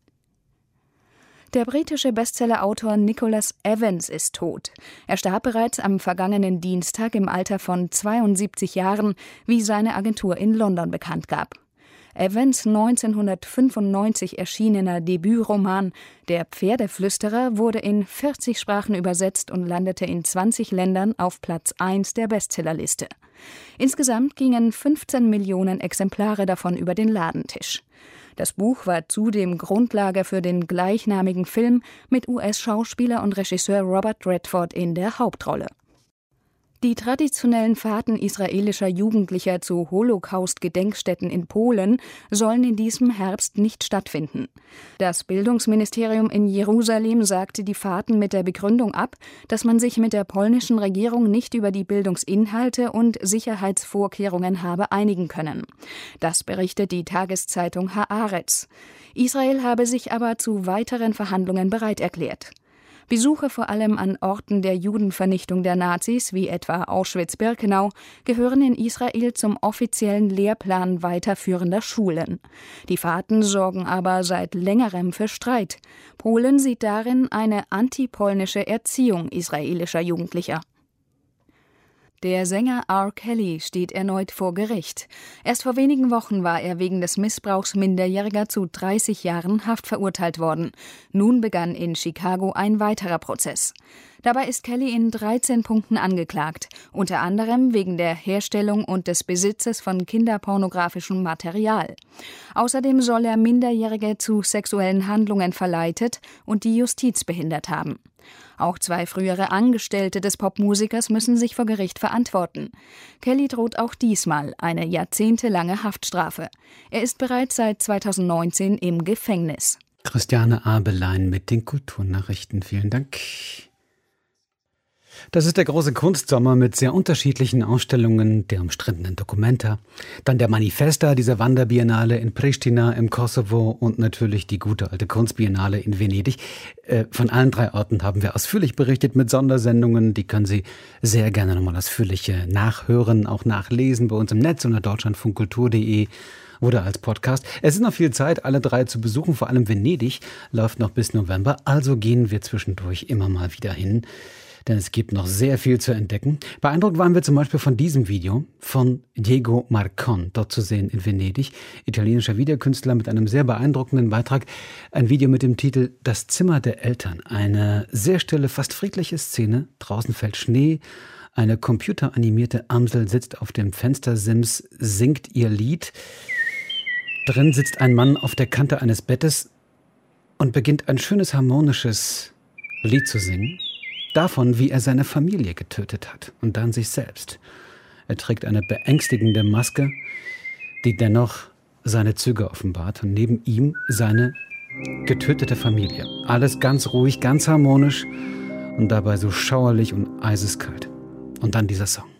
Der britische Bestsellerautor Nicholas Evans ist tot. Er starb bereits am vergangenen Dienstag im Alter von zweiundsiebzig Jahren, wie seine Agentur in London bekannt gab. Evans' neunzehnhundertfünfundneunzig erschienener Debütroman »Der Pferdeflüsterer« wurde in vierzig Sprachen übersetzt und landete in zwanzig Ländern auf Platz eins der Bestsellerliste. Insgesamt gingen fünfzehn Millionen Exemplare davon über den Ladentisch. Das Buch war zudem Grundlage für den gleichnamigen Film mit U S-Schauspieler und Regisseur Robert Redford in der Hauptrolle. Die traditionellen Fahrten israelischer Jugendlicher zu Holocaust-Gedenkstätten in Polen sollen in diesem Herbst nicht stattfinden. Das Bildungsministerium in Jerusalem sagte die Fahrten mit der Begründung ab, dass man sich mit der polnischen Regierung nicht über die Bildungsinhalte und Sicherheitsvorkehrungen habe einigen können. Das berichtet die Tageszeitung Haaretz. Israel habe sich aber zu weiteren Verhandlungen bereit erklärt. Besuche vor allem an Orten der Judenvernichtung der Nazis, wie etwa Auschwitz-Birkenau, gehören in Israel zum offiziellen Lehrplan weiterführender Schulen. Die Fahrten sorgen aber seit längerem für Streit. Polen sieht darin eine antipolnische Erziehung israelischer Jugendlicher. Der Sänger R. Kelly steht erneut vor Gericht. Erst vor wenigen Wochen war er wegen des Missbrauchs Minderjähriger zu dreißig Jahren Haft verurteilt worden. Nun begann in Chicago ein weiterer Prozess. Dabei ist Kelly in dreizehn Punkten angeklagt, unter anderem wegen der Herstellung und des Besitzes von kinderpornografischem Material. Außerdem soll er Minderjährige zu sexuellen Handlungen verleitet und die Justiz behindert haben. Auch zwei frühere Angestellte des Popmusikers müssen sich vor Gericht verantworten. Kelly droht auch diesmal eine jahrzehntelange Haftstrafe. Er ist bereits seit zweitausendneunzehn im Gefängnis. Christiane Abelein mit den Kulturnachrichten. Vielen Dank. Das ist der große Kunstsommer mit sehr unterschiedlichen Ausstellungen, der umstrittenen Documenta, dann der Manifesta, dieser Wanderbiennale in Pristina im Kosovo und natürlich die gute alte Kunstbiennale in Venedig. Äh, von allen drei Orten haben wir ausführlich berichtet mit Sondersendungen. Die können Sie sehr gerne nochmal ausführlich nachhören, auch nachlesen bei uns im Netz unter deutschlandfunkkultur punkt de oder als Podcast. Es ist noch viel Zeit, alle drei zu besuchen, vor allem Venedig läuft noch bis November, also gehen wir zwischendurch immer mal wieder hin. Denn es gibt noch sehr viel zu entdecken. Beeindruckt waren wir zum Beispiel von diesem Video von Diego Marcon, dort zu sehen in Venedig. Italienischer Videokünstler mit einem sehr beeindruckenden Beitrag. Ein Video mit dem Titel Das Zimmer der Eltern. Eine sehr stille, fast friedliche Szene. Draußen fällt Schnee. Eine computeranimierte Amsel sitzt auf dem Fenstersims, singt ihr Lied. Drin sitzt ein Mann auf der Kante eines Bettes und beginnt ein schönes harmonisches Lied zu singen. Davon, wie er seine Familie getötet hat und dann sich selbst. Er trägt eine beängstigende Maske, die dennoch seine Züge offenbart und neben ihm seine getötete Familie. Alles ganz ruhig, ganz harmonisch und dabei so schauerlich und eiseskalt. Und dann dieser Song.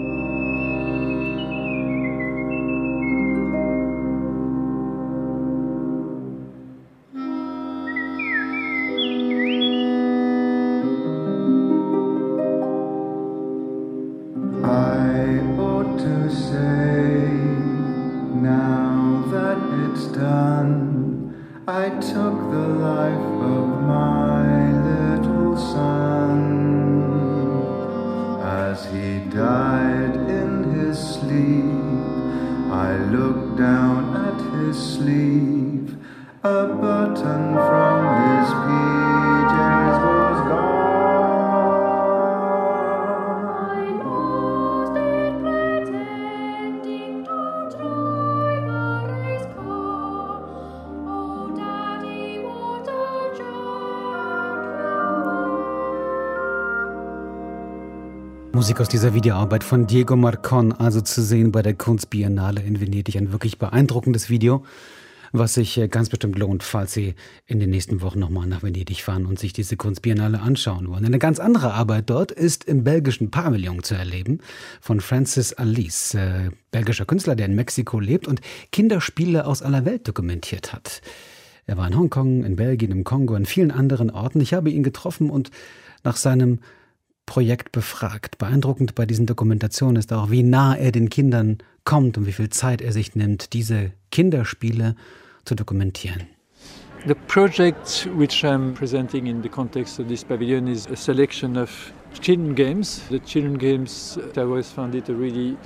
Musik aus dieser Videoarbeit von Diego Marcon, also zu sehen bei der Kunstbiennale in Venedig. Ein wirklich beeindruckendes Video, was sich ganz bestimmt lohnt, falls Sie in den nächsten Wochen nochmal nach Venedig fahren und sich diese Kunstbiennale anschauen wollen. Eine ganz andere Arbeit dort ist im belgischen Pavillon zu erleben von Francis Alÿs, äh, belgischer Künstler, der in Mexiko lebt und Kinderspiele aus aller Welt dokumentiert hat. Er war in Hongkong, in Belgien, im Kongo, an vielen anderen Orten. Ich habe ihn getroffen und nach seinem Projekt befragt. Beeindruckend bei diesen Dokumentationen ist auch, wie nah er den Kindern kommt und wie viel Zeit er sich nimmt, diese Kinderspiele zu dokumentieren. The project which I'm presenting in the context of this pavilion is a selection of children games. The children games, I always found it a really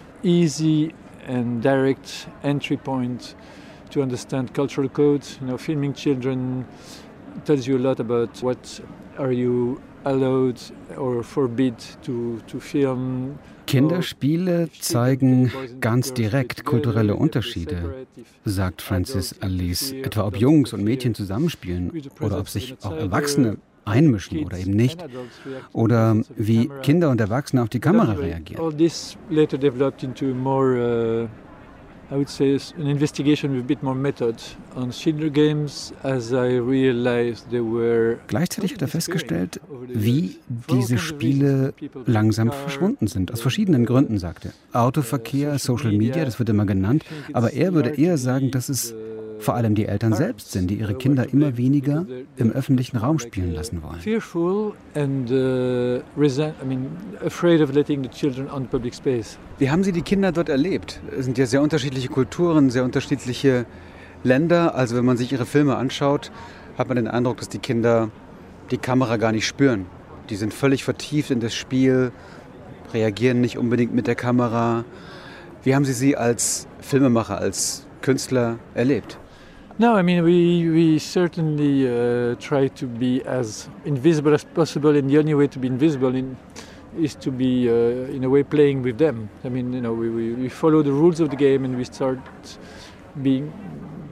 easy and direct entry point to understand cultural codes. You know, filming children tells you a lot about what are you allowed or forbid to, to film. Kinderspiele zeigen ganz direkt kulturelle Unterschiede, sagt Francis Alÿs. Etwa ob Jungs und Mädchen zusammenspielen oder ob sich auch Erwachsene einmischen oder eben nicht. Oder wie Kinder und Erwachsene auf die Kamera reagieren. All this later developed into more, uh, I would say, an investigation with a bit more method on children games, as I realized they were. Gleichzeitig hat er festgestellt, wie diese Spiele langsam verschwunden sind. Aus verschiedenen Gründen, sagt er. Autoverkehr, Social Media, das wird immer genannt. Aber er würde eher sagen, dass es vor allem die Eltern selbst sind, die ihre Kinder immer weniger im öffentlichen Raum spielen lassen wollen. Fearful and uh, resent, I mean, afraid of letting the children on public space. Wie haben Sie die Kinder dort erlebt? Es sind ja sehr unterschiedliche Kulturen, sehr unterschiedliche Länder. Also wenn man sich ihre Filme anschaut, hat man den Eindruck, dass die Kinder die Kamera gar nicht spüren. Die sind völlig vertieft in das Spiel, reagieren nicht unbedingt mit der Kamera. Wie haben Sie sie als Filmemacher, als Künstler erlebt? No, I mean, we, we certainly uh, try to be as invisible as possible, and the only way to be invisible in, is to be, uh, in a way, playing with them. I mean, you know, we, we, we follow the rules of the game and we start being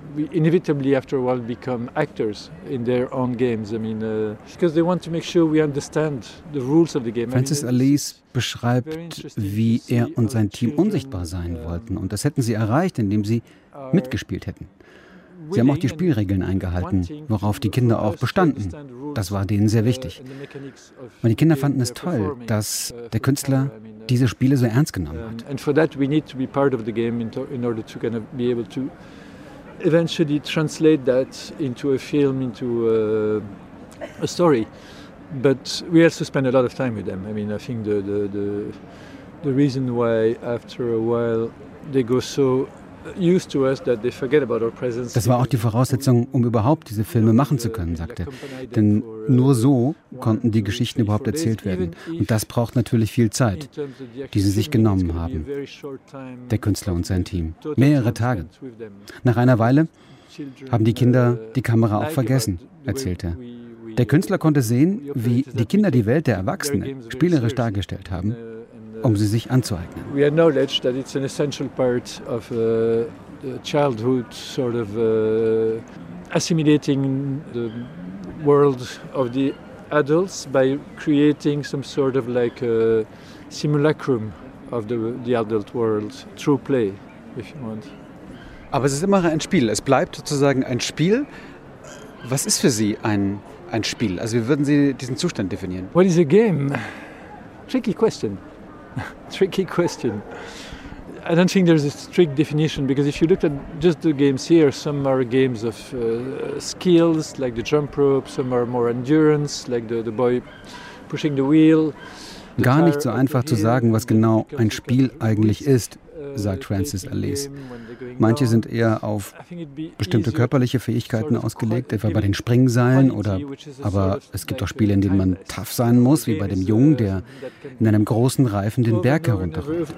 we inevitably after a while become actors in their own games. I mean, uh, because they want to make sure we understand the rules of the game. Francis Alise beschreibt, wie er und sein Team unsichtbar sein wollten. Und das hätten sie erreicht, indem sie mitgespielt hätten. Sie haben auch die Spielregeln eingehalten, worauf die Kinder auch bestanden. Das war denen sehr wichtig. Und die Kinder fanden es toll, dass der Künstler diese Spiele so ernst genommen hat. And for that we need to be part of the game in order to kind of be able to eventually translate that into a film, into a, a story. But we also spend a lot of time with them. I mean, I think the the the, the reason why after a while they go so Das war auch die Voraussetzung, um überhaupt diese Filme machen zu können, sagte er. Denn nur so konnten die Geschichten überhaupt erzählt werden. Und das braucht natürlich viel Zeit, die sie sich genommen haben, der Künstler und sein Team. Mehrere Tage. Nach einer Weile haben die Kinder die Kamera auch vergessen, erzählt er. Der Künstler konnte sehen, wie die Kinder die Welt der Erwachsenen spielerisch dargestellt haben, um sie sich anzueignen. We acknowledge that it's an essential part of uh, childhood, sort of uh, assimilating the world of the adults by creating some sort of like a simulacrum of the, the adult world through play, if you want. Aber es ist immer ein Spiel. Es bleibt sozusagen ein Spiel. Was ist für Sie ein, ein Spiel? Also wie würden Sie diesen Zustand definieren? What is a game? Tricky question. Tricky question. I don't think there's a strict definition because if you look at just the games here, some are games of uh, skills like the jump rope, some are more endurance like the, the boy pushing the wheel. Gar nicht so einfach zu sagen, was genau ein Spiel eigentlich ist, sagt Francis Alise. Manche sind eher auf bestimmte körperliche Fähigkeiten ausgelegt, etwa bei den Springseilen, oder, aber es gibt auch Spiele, in denen man tough sein muss, wie bei dem Jungen, der in einem großen Reifen den Berg herunterrollt.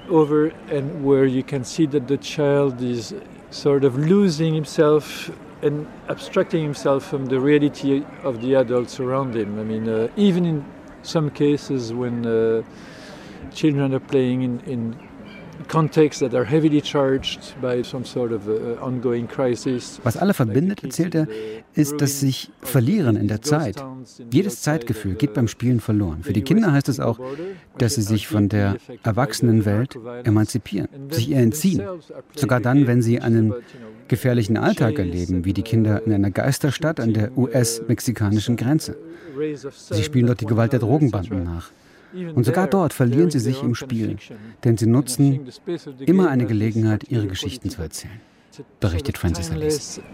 And abstracting himself from the reality of the adults around him. I mean, uh, even in some cases when uh, children are playing in, in contexts that are heavily charged by some sort of uh, ongoing crisis. Was alle verbindet, erzählt er, ist, dass sich Verlieren in der Zeit. Jedes Zeitgefühl geht beim Spielen verloren. Für die Kinder heißt es auch, dass sie sich von der Erwachsenenwelt emanzipieren, sich ihr entziehen. Sogar dann, wenn sie einen gefährlichen Alltag erleben, wie die Kinder in einer Geisterstadt an der U S-mexikanischen Grenze. Sie spielen dort die Gewalt der Drogenbanden nach. Und sogar dort verlieren sie sich im Spiel, denn sie nutzen immer eine Gelegenheit, ihre Geschichten zu erzählen, berichtet Francis Alise.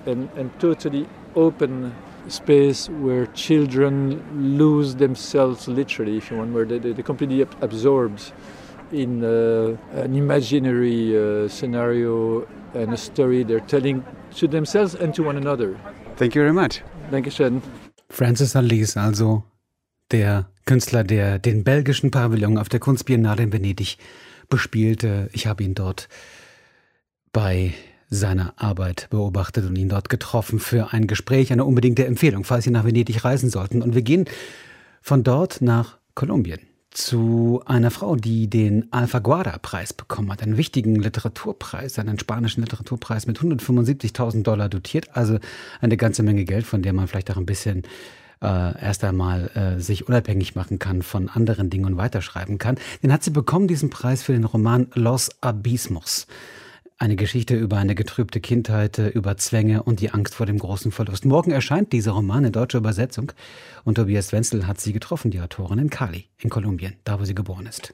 Space where children lose themselves literally, if you want, where they, they're completely absorbed in uh, an imaginary uh, scenario and a story they're telling to themselves and to one another. Thank you very much. Dankeschön. Francis Alise, also der Künstler, der den belgischen Pavillon auf der Kunstbiennale in Venedig bespielte. Ich habe ihn dort bei seiner Arbeit beobachtet und ihn dort getroffen für ein Gespräch, eine unbedingte Empfehlung, falls Sie nach Venedig reisen sollten. Und wir gehen von dort nach Kolumbien zu einer Frau, die den Alfaguara-Preis bekommen hat, einen wichtigen Literaturpreis, einen spanischen Literaturpreis mit hundertfünfundsiebzigtausend Dollar dotiert, also eine ganze Menge Geld, von der man vielleicht auch ein bisschen äh, erst einmal äh, sich unabhängig machen kann von anderen Dingen und weiterschreiben kann. Den hat sie bekommen, diesen Preis für den Roman Los Abismos. Eine Geschichte über eine getrübte Kindheit, über Zwänge und die Angst vor dem großen Verlust. Morgen erscheint dieser Roman in deutscher Übersetzung und Tobias Wenzel hat sie getroffen, die Autorin, in Cali, in Kolumbien, da wo sie geboren ist.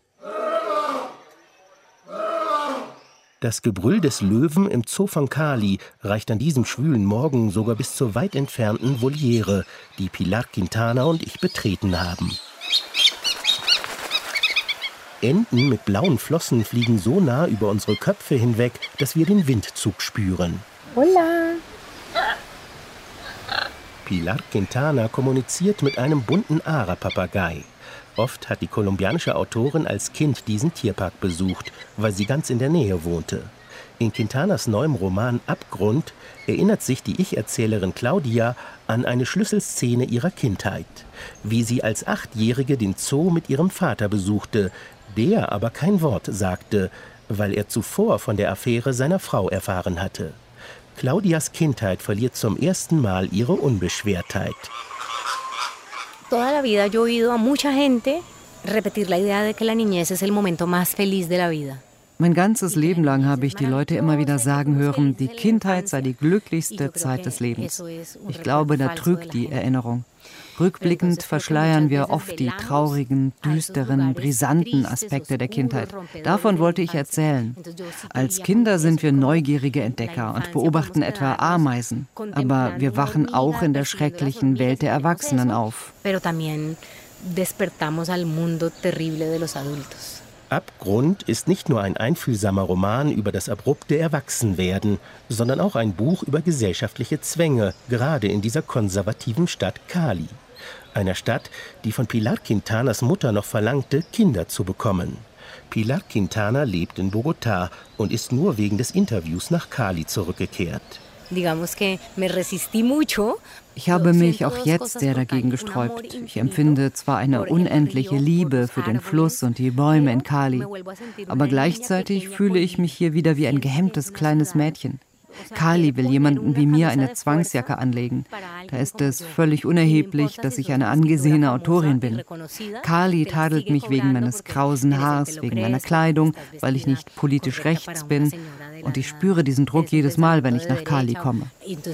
Das Gebrüll des Löwen im Zoo von Cali reicht an diesem schwülen Morgen sogar bis zur weit entfernten Voliere, die Pilar Quintana und ich betreten haben. Enten mit blauen Flossen fliegen so nah über unsere Köpfe hinweg, dass wir den Windzug spüren. Hola! Pilar Quintana kommuniziert mit einem bunten Ara-Papagei. Oft hat die kolumbianische Autorin als Kind diesen Tierpark besucht, weil sie ganz in der Nähe wohnte. In Quintanas neuem Roman Abgrund erinnert sich die Ich-Erzählerin Claudia an eine Schlüsselszene ihrer Kindheit. Wie sie als Achtjährige den Zoo mit ihrem Vater besuchte, der aber kein Wort sagte, weil er zuvor von der Affäre seiner Frau erfahren hatte. Claudias Kindheit verliert zum ersten Mal ihre Unbeschwertheit. Toda la vida yo he oído a mucha gente repetir la idea de que la niñez es el momento más feliz de la vida. Mein ganzes Leben lang habe ich die Leute immer wieder sagen hören, die Kindheit sei die glücklichste Zeit des Lebens. Ich glaube, da trügt die Erinnerung. Rückblickend verschleiern wir oft die traurigen, düsteren, brisanten Aspekte der Kindheit. Davon wollte ich erzählen. Als Kinder sind wir neugierige Entdecker und beobachten etwa Ameisen. Aber wir wachen auch in der schrecklichen Welt der Erwachsenen auf. Abgrund ist nicht nur ein einfühlsamer Roman über das abrupte Erwachsenwerden, sondern auch ein Buch über gesellschaftliche Zwänge, gerade in dieser konservativen Stadt Cali. Einer Stadt, die von Pilar Quintanas Mutter noch verlangte, Kinder zu bekommen. Pilar Quintana lebt in Bogotá und ist nur wegen des Interviews nach Cali zurückgekehrt. Ich habe mich auch jetzt sehr dagegen gesträubt. Ich empfinde zwar eine unendliche Liebe für den Fluss und die Bäume in Cali, aber gleichzeitig fühle ich mich hier wieder wie ein gehemmtes kleines Mädchen. Cali will jemanden wie mir eine Zwangsjacke anlegen. Da ist es völlig unerheblich, dass ich eine angesehene Autorin bin. Cali tadelt mich wegen meines krausen Haars, wegen meiner Kleidung, weil ich nicht politisch rechts bin. Und ich spüre diesen Druck jedes Mal, wenn ich nach Cali komme.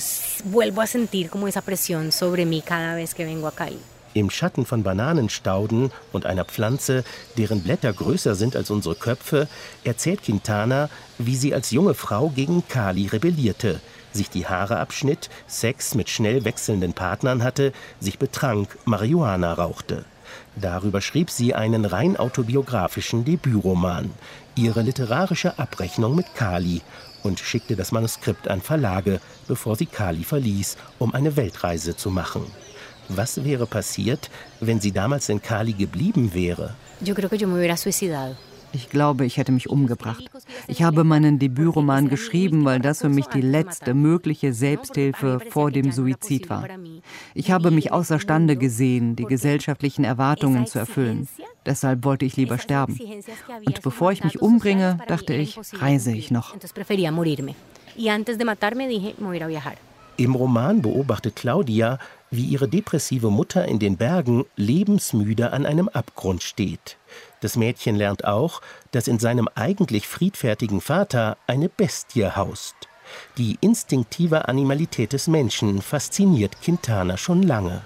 Im Schatten von Bananenstauden und einer Pflanze, deren Blätter größer sind als unsere Köpfe, erzählt Quintana, wie sie als junge Frau gegen Cali rebellierte, sich die Haare abschnitt, Sex mit schnell wechselnden Partnern hatte, sich betrank, Marihuana rauchte. Darüber schrieb sie einen rein autobiografischen Debütroman, ihre literarische Abrechnung mit Cali, und schickte das Manuskript an Verlage, bevor sie Cali verließ, um eine Weltreise zu machen. Was wäre passiert, wenn sie damals in Cali geblieben wäre? Ich glaube, ich hätte mich umgebracht. Ich habe meinen Debütroman geschrieben, weil das für mich die letzte mögliche Selbsthilfe vor dem Suizid war. Ich habe mich außerstande gesehen, die gesellschaftlichen Erwartungen zu erfüllen. Deshalb wollte ich lieber sterben. Und bevor ich mich umbringe, dachte ich, reise ich noch. Im Roman beobachtet Claudia, wie ihre depressive Mutter in den Bergen lebensmüde an einem Abgrund steht. Das Mädchen lernt auch, dass in seinem eigentlich friedfertigen Vater eine Bestie haust. Die instinktive Animalität des Menschen fasziniert Quintana schon lange.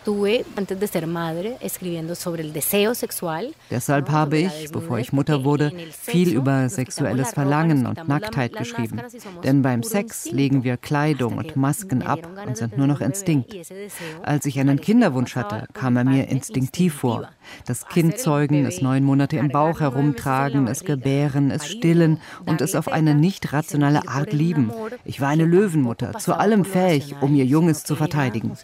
Deshalb habe ich, bevor ich Mutter wurde, viel über sexuelles Verlangen und Nacktheit geschrieben. Denn beim Sex legen wir Kleidung und Masken ab und sind nur noch Instinkt. Als ich einen Kinderwunsch hatte, kam er mir instinktiv vor. Das Kind zeugen, es neun Monate im Bauch herumtragen, es gebären, es stillen und es auf eine nicht rationale Art lieben. Ich war eine Löwenmutter, zu allem fähig, um ihr Junges zu verteidigen.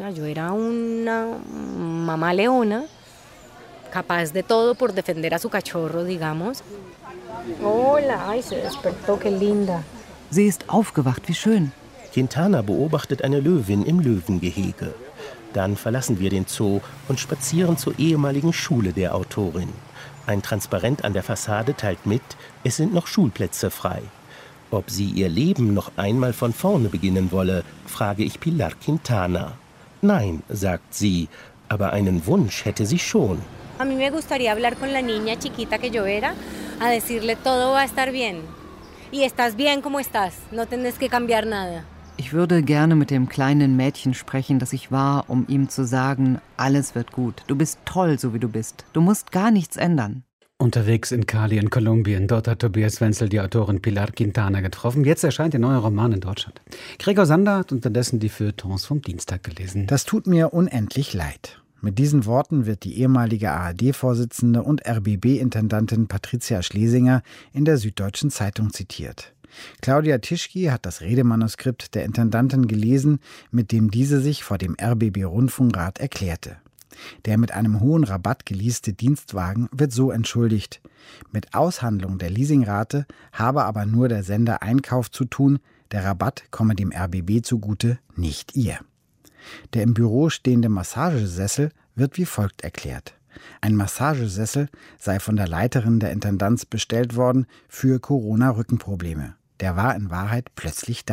Mamá leona, capaz de todo por defender a su cachorro, digamos. Hola, ay, se despertó, qué linda. Sie ist aufgewacht, wie schön. Quintana beobachtet eine Löwin im Löwengehege. Dann verlassen wir den Zoo und spazieren zur ehemaligen Schule der Autorin. Ein Transparent an der Fassade teilt mit, es sind noch Schulplätze frei. Ob sie ihr Leben noch einmal von vorne beginnen wolle, frage ich Pilar Quintana. Nein, sagt sie, aber einen Wunsch hätte sie schon. A mí me gustaría hablar con la niña chiquita que yo era, a decirle todo va a estar bien. Y estás bien como estás, no tienes que cambiar nada. Ich würde gerne mit dem kleinen Mädchen sprechen, das ich war, um ihm zu sagen, alles wird gut. Du bist toll, so wie du bist. Du musst gar nichts ändern. Unterwegs in Cali in Kolumbien. Dort hat Tobias Wenzel die Autorin Pilar Quintana getroffen. Jetzt erscheint ihr neuer Roman in Deutschland. Gregor Sander hat unterdessen die Feuilletons vom Dienstag gelesen. Das tut mir unendlich leid. Mit diesen Worten wird die ehemalige A R D-Vorsitzende und R B B-Intendantin Patricia Schlesinger in der Süddeutschen Zeitung zitiert. Claudia Tischki hat das Redemanuskript der Intendantin gelesen, mit dem diese sich vor dem R B B-Rundfunkrat erklärte. Der mit einem hohen Rabatt geleaste Dienstwagen wird so entschuldigt. Mit Aushandlung der Leasingrate habe aber nur der Sender Einkauf zu tun, der Rabatt komme dem R B B zugute, nicht ihr. Der im Büro stehende Massagesessel wird wie folgt erklärt. Ein Massagesessel sei von der Leiterin der Intendanz bestellt worden für Corona-Rückenprobleme. Der war in Wahrheit plötzlich da.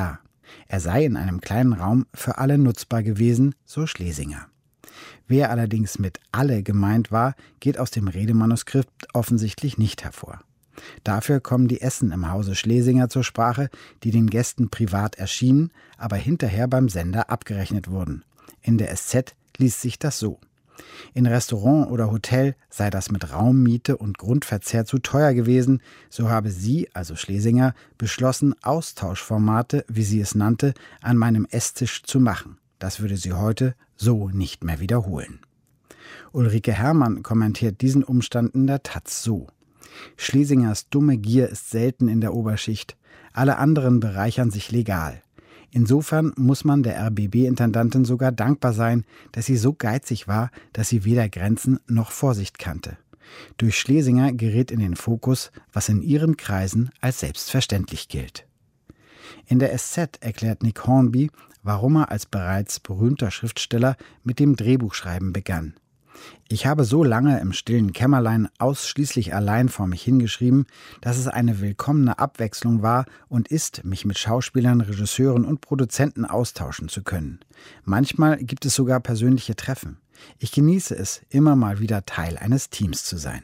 Er sei in einem kleinen Raum für alle nutzbar gewesen, so Schlesinger. Wer allerdings mit alle gemeint war, geht aus dem Redemanuskript offensichtlich nicht hervor. Dafür kommen die Essen im Hause Schlesinger zur Sprache, die den Gästen privat erschienen, aber hinterher beim Sender abgerechnet wurden. In der S Z liest sich das so: In Restaurant oder Hotel sei das mit Raummiete und Grundverzehr zu teuer gewesen, so habe sie, also Schlesinger, beschlossen, Austauschformate, wie sie es nannte, an meinem Esstisch zu machen. Das würde sie heute so nicht mehr wiederholen. Ulrike Herrmann kommentiert diesen Umstand in der Taz so: Schlesingers dumme Gier ist selten in der Oberschicht. Alle anderen bereichern sich legal. Insofern muss man der R B B-Intendantin sogar dankbar sein, dass sie so geizig war, dass sie weder Grenzen noch Vorsicht kannte. Durch Schlesinger gerät in den Fokus, was in ihren Kreisen als selbstverständlich gilt. In der S Z erklärt Nick Hornby, warum er als bereits berühmter Schriftsteller mit dem Drehbuchschreiben begann. Ich habe so lange im stillen Kämmerlein ausschließlich allein vor mich hingeschrieben, dass es eine willkommene Abwechslung war und ist, mich mit Schauspielern, Regisseuren und Produzenten austauschen zu können. Manchmal gibt es sogar persönliche Treffen. Ich genieße es, immer mal wieder Teil eines Teams zu sein.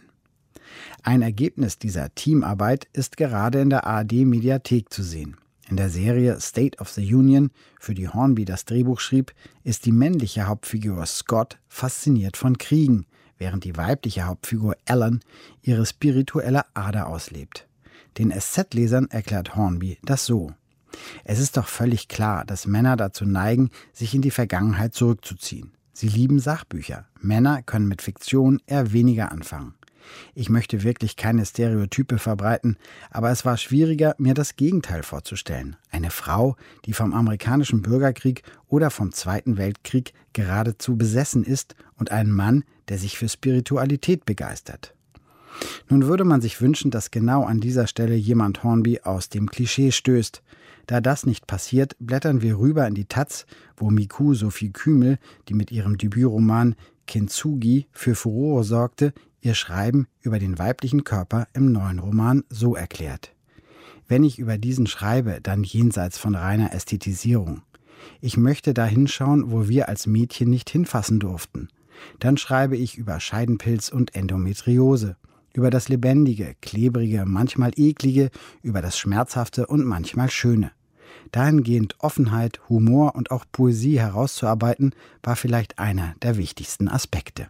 Ein Ergebnis dieser Teamarbeit ist gerade in der A R D-Mediathek zu sehen. In der Serie State of the Union, für die Hornby das Drehbuch schrieb, ist die männliche Hauptfigur Scott fasziniert von Kriegen, während die weibliche Hauptfigur Ellen ihre spirituelle Ader auslebt. Den S Z-Lesern erklärt Hornby das so: Es ist doch völlig klar, dass Männer dazu neigen, sich in die Vergangenheit zurückzuziehen. Sie lieben Sachbücher. Männer können mit Fiktion eher weniger anfangen. Ich möchte wirklich keine Stereotype verbreiten, aber es war schwieriger, mir das Gegenteil vorzustellen. Eine Frau, die vom amerikanischen Bürgerkrieg oder vom Zweiten Weltkrieg geradezu besessen ist, und einen Mann, der sich für Spiritualität begeistert. Nun würde man sich wünschen, dass genau an dieser Stelle jemand Hornby aus dem Klischee stößt. Da das nicht passiert, blättern wir rüber in die Taz, wo Miku Sophie Kümel, die mit ihrem Debütroman Kintsugi für Furore sorgte, ihr Schreiben über den weiblichen Körper im neuen Roman so erklärt: Wenn ich über diesen schreibe, dann jenseits von reiner Ästhetisierung. Ich möchte da hinschauen, wo wir als Mädchen nicht hinfassen durften. Dann schreibe ich über Scheidenpilz und Endometriose, über das Lebendige, Klebrige, manchmal Eklige, über das Schmerzhafte und manchmal Schöne. Dahingehend Offenheit, Humor und auch Poesie herauszuarbeiten, war vielleicht einer der wichtigsten Aspekte.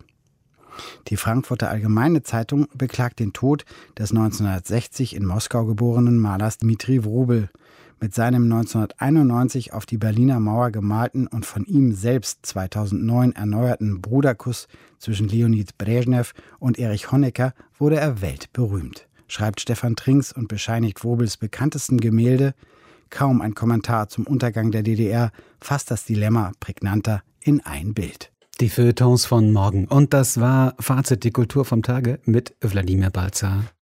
Die Frankfurter Allgemeine Zeitung beklagt den Tod des neunzehnhundertsechzig in Moskau geborenen Malers Dmitri Wrubel. Mit seinem neunzehnhunderteinundneunzig auf die Berliner Mauer gemalten und von ihm selbst zweitausendneun erneuerten Bruderkuss zwischen Leonid Brezhnev und Erich Honecker wurde er weltberühmt, schreibt Stefan Trinks und bescheinigt Wrubels bekanntesten Gemälde. Kaum ein Kommentar zum Untergang der D D R fasst das Dilemma prägnanter in ein Bild. Die Feuilletons von morgen. Und das war Fazit, die Kultur vom Tage mit Wladimir Balzer.